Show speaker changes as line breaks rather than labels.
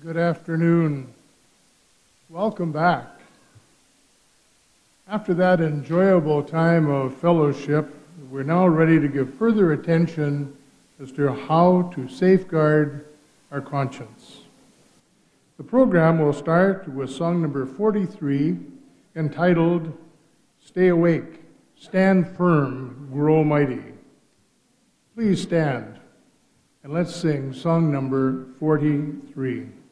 Good afternoon. Welcome back. After that enjoyable time of fellowship, we're now ready to give further attention as to how to safeguard our conscience. The program will start with song number 43, entitled, Stay Awake, Stand Firm, Grow Mighty. Please stand, and let's sing song number 43.